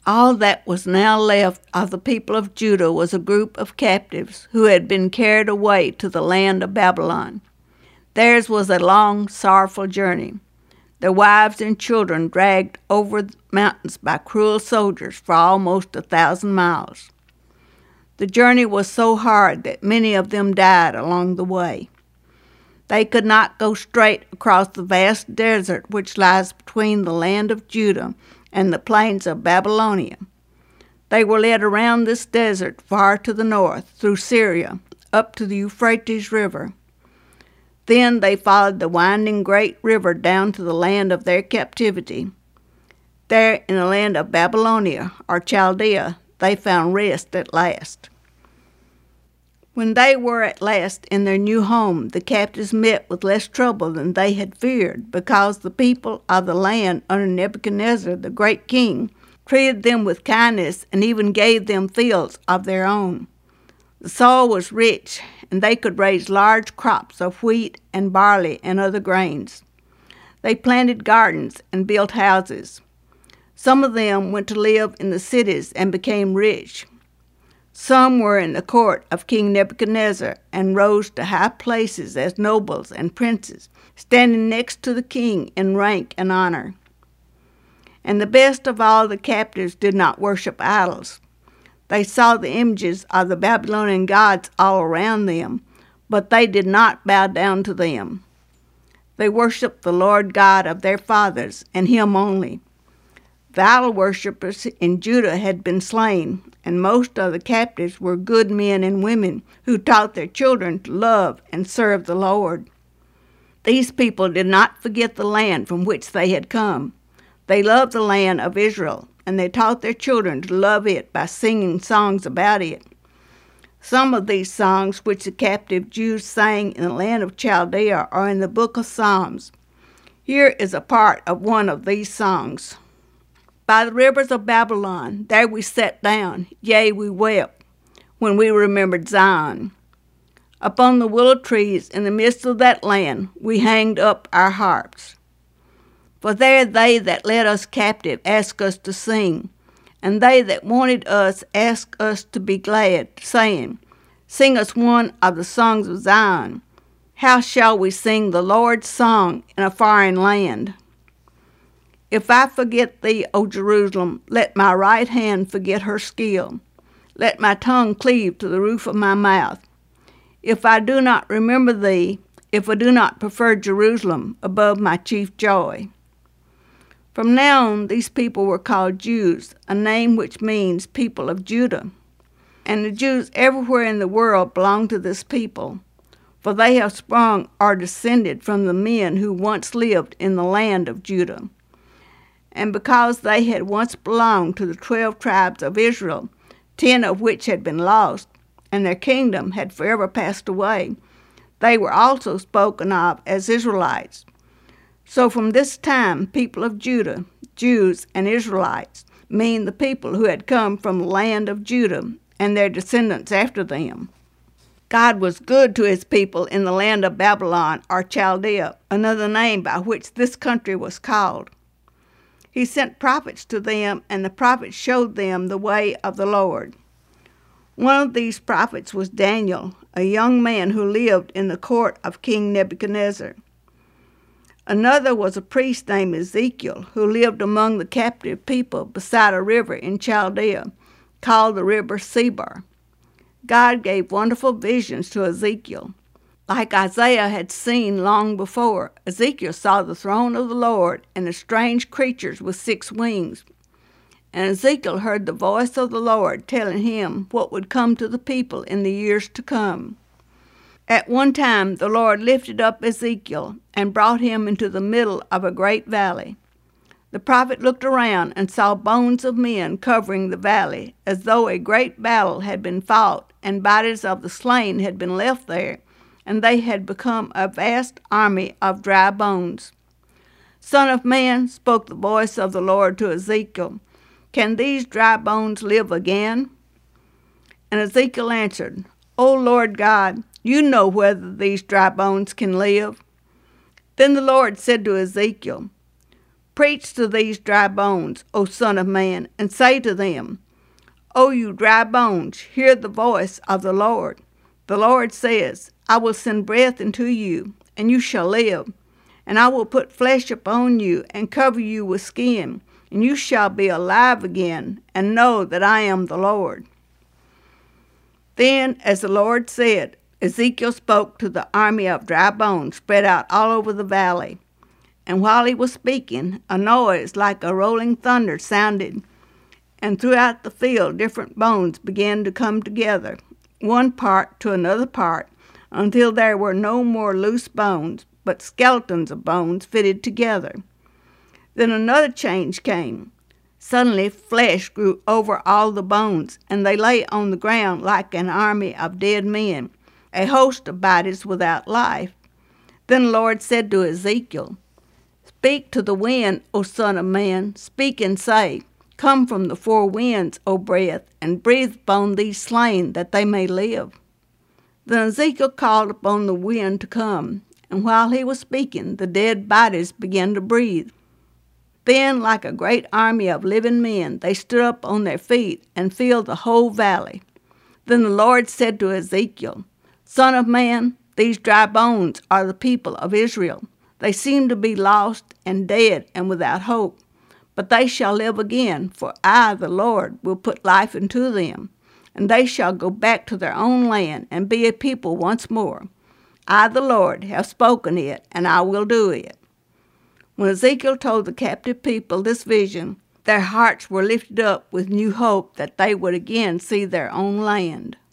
All that was now left of the people of Judah was a group of captives who had been carried away to the land of Babylon. Theirs was a long, sorrowful journey, their wives and children dragged over the mountains by cruel soldiers for almost 1,000 miles. The journey was so hard that many of them died along the way. They could not go straight across the vast desert which lies between the land of Judah and the plains of Babylonia. They were led around this desert far to the north, through Syria, up to the Euphrates River. Then they followed the winding great river down to the land of their captivity. There in the land of Babylonia, or Chaldea, they found rest at last. When they were at last in their new home, the captives met with less trouble than they had feared, because the people of the land under Nebuchadnezzar, the great king, treated them with kindness and even gave them fields of their own. The soil was rich, and they could raise large crops of wheat and barley and other grains. They planted gardens and built houses. Some of them went to live in the cities and became rich. Some were in the court of King Nebuchadnezzar and rose to high places as nobles and princes, standing next to the king in rank and honor. And the best of all the captives did not worship idols. They saw the images of the Babylonian gods all around them, but they did not bow down to them. They worshiped the Lord God of their fathers, and him only. The idol worshippers in Judah had been slain, and most of the captives were good men and women who taught their children to love and serve the Lord. These people did not forget the land from which they had come. They loved the land of Israel, and they taught their children to love it by singing songs about it. Some of these songs which the captive Jews sang in the land of Chaldea are in the book of Psalms. Here is a part of one of these songs. By the rivers of Babylon, there we sat down, yea, we wept, when we remembered Zion. Upon the willow trees in the midst of that land, we hanged up our harps. For there they that led us captive asked us to sing, and they that wanted us asked us to be glad, saying, Sing us one of the songs of Zion. How shall we sing the Lord's song in a foreign land? If I forget thee, O Jerusalem, let my right hand forget her skill. Let my tongue cleave to the roof of my mouth. If I do not remember thee, if I do not prefer Jerusalem above my chief joy. From now on, these people were called Jews, a name which means people of Judah. And the Jews everywhere in the world belong to this people, for they have sprung or descended from the men who once lived in the land of Judah. And because they had once belonged to the 12 tribes of Israel, 10 of which had been lost, and their kingdom had forever passed away, they were also spoken of as Israelites. So from this time, people of Judah, Jews and Israelites, mean the people who had come from the land of Judah and their descendants after them. God was good to his people in the land of Babylon or Chaldea, another name by which this country was called. He sent prophets to them, and the prophets showed them the way of the Lord. One of these prophets was Daniel, a young man who lived in the court of King Nebuchadnezzar. Another was a priest named Ezekiel, who lived among the captive people beside a river in Chaldea, called the river Sebar. God gave wonderful visions to Ezekiel. Like Isaiah had seen long before, Ezekiel saw the throne of the Lord and the strange creatures with 6 wings. And Ezekiel heard the voice of the Lord telling him what would come to the people in the years to come. At one time the Lord lifted up Ezekiel and brought him into the middle of a great valley. The prophet looked around and saw bones of men covering the valley, as though a great battle had been fought, and bodies of the slain had been left there, and they had become a vast army of dry bones. Son of man, spoke the voice of the Lord to Ezekiel, can these dry bones live again? And Ezekiel answered, O Lord God, you know whether these dry bones can live. Then the Lord said to Ezekiel, Preach to these dry bones, O Son of Man, and say to them, O you dry bones, hear the voice of the Lord. The Lord says, I will send breath into you, and you shall live. And I will put flesh upon you, and cover you with skin, and you shall be alive again, and know that I am the Lord. Then, as the Lord said, Ezekiel spoke to the army of dry bones spread out all over the valley. And while he was speaking, a noise like a rolling thunder sounded, and throughout the field different bones began to come together, one part to another part, until there were no more loose bones, but skeletons of bones fitted together. Then another change came. Suddenly flesh grew over all the bones, and they lay on the ground like an army of dead men, a host of bodies without life. Then the Lord said to Ezekiel, Speak to the wind, O Son of Man, speak and say, Come from the four winds, O breath, and breathe upon these slain, that they may live. Then Ezekiel called upon the wind to come, and while he was speaking, the dead bodies began to breathe. Then, like a great army of living men, they stood up on their feet and filled the whole valley. Then the Lord said to Ezekiel, Son of man, these dry bones are the people of Israel. They seem to be lost and dead and without hope, but they shall live again, for I, the Lord, will put life into them, and they shall go back to their own land and be a people once more. I, the Lord, have spoken it, and I will do it. When Ezekiel told the captive people this vision, their hearts were lifted up with new hope that they would again see their own land.